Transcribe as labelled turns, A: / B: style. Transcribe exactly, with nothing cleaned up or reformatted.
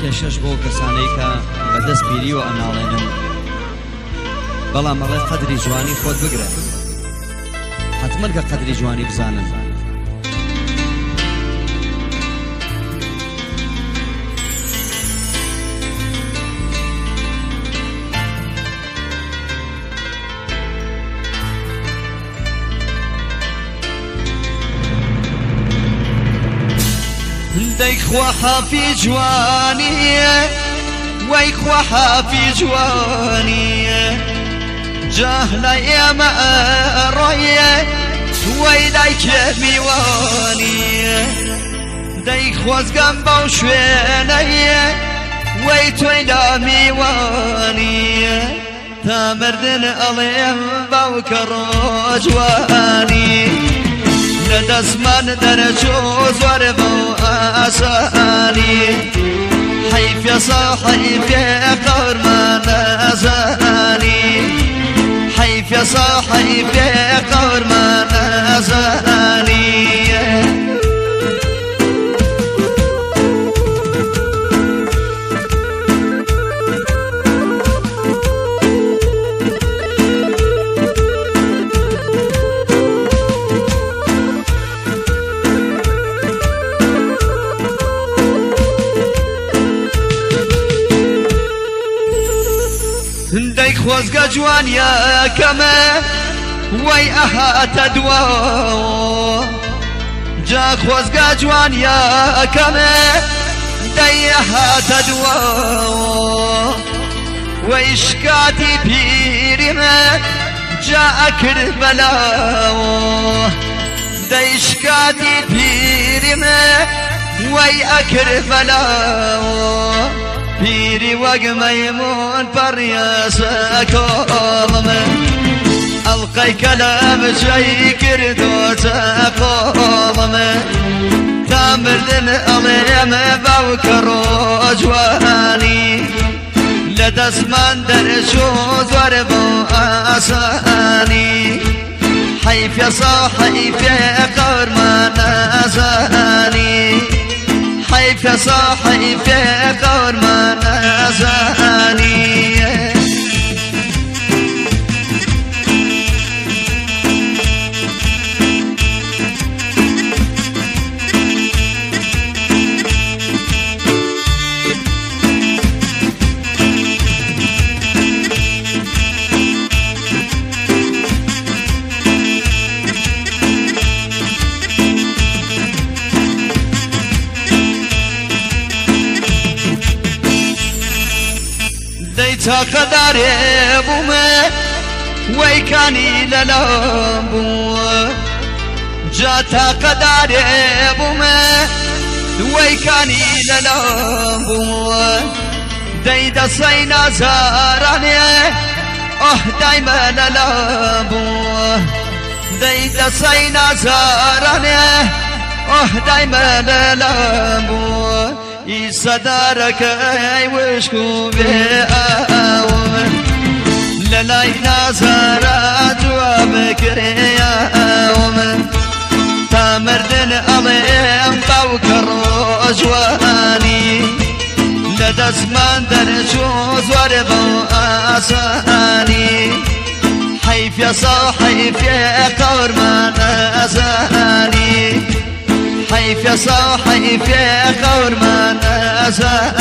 A: پێشەش بۆ کەسانەی کە بەدەست پیریوە ئەناڵێنن بەڵام ئەڵێ قەدری جوانی خۆت بگرە حتمەن کە قەدری جوانی بزانن
B: دەیخوا حافی جوانیە وەیخوا حافی جوانیە جاهلە ئێمە ڕۆیە وەی دایکێ میوانیە دەیخوازگەم بەو شوێنەیە وەی تۆی لا میوانیە تا مردن ئەڵێم باوکە ڕۆجوانی لدزمان درجو زور بو آساني حيف يا صاحب يا قور ما نزاني حيف يا صاحب يا قور ما نزاني دەیخوازگە جوانیە کەمە وەی ئەهاتە دوا جا خۆزگە جوانیە کەمە دەی ئەهاتە دوا وەی شکاتی پیریمە جا ئەکرد بەلاوە دەی شکاتی پیریمە وەی ئەکرد بەلاوە پیری وەک مەیمون پەڕیاسە کۆڵمە ئەڵقەی کە لە بچەی کردۆتە قۆڵمە تا مردن ئەڵێمە باوکە ڕۆجوانی لە دەستمان دەرچوو زۆر بۆ ئاسانی حەیفە ساحەیفێ قەورمان نەزانی حيف يا صاحب يا قور ما نزاني تا قدارێ بوومە وەی کانی لەلام بووە جا تا قدارێ بوومە وەی کانی لەلام بووە دەی دەسەی نازارانێ ئۆه دایمە لەلام بووە دەی دەسەی نازارانێ ئۆه دایمە لەلام بووە ئیسەدارەکەی وشک و بێئاوە لەلای نازارە دووە بکرێیاوە تا مردن ئەڵێم باوکە ڕۆجوانی لە دەستمان دەرچوو زۆر بەو ئاسانی حەیفە ساحەیفێ قەورمان نەزانی حيف يا صاحب يا قور ما نزاني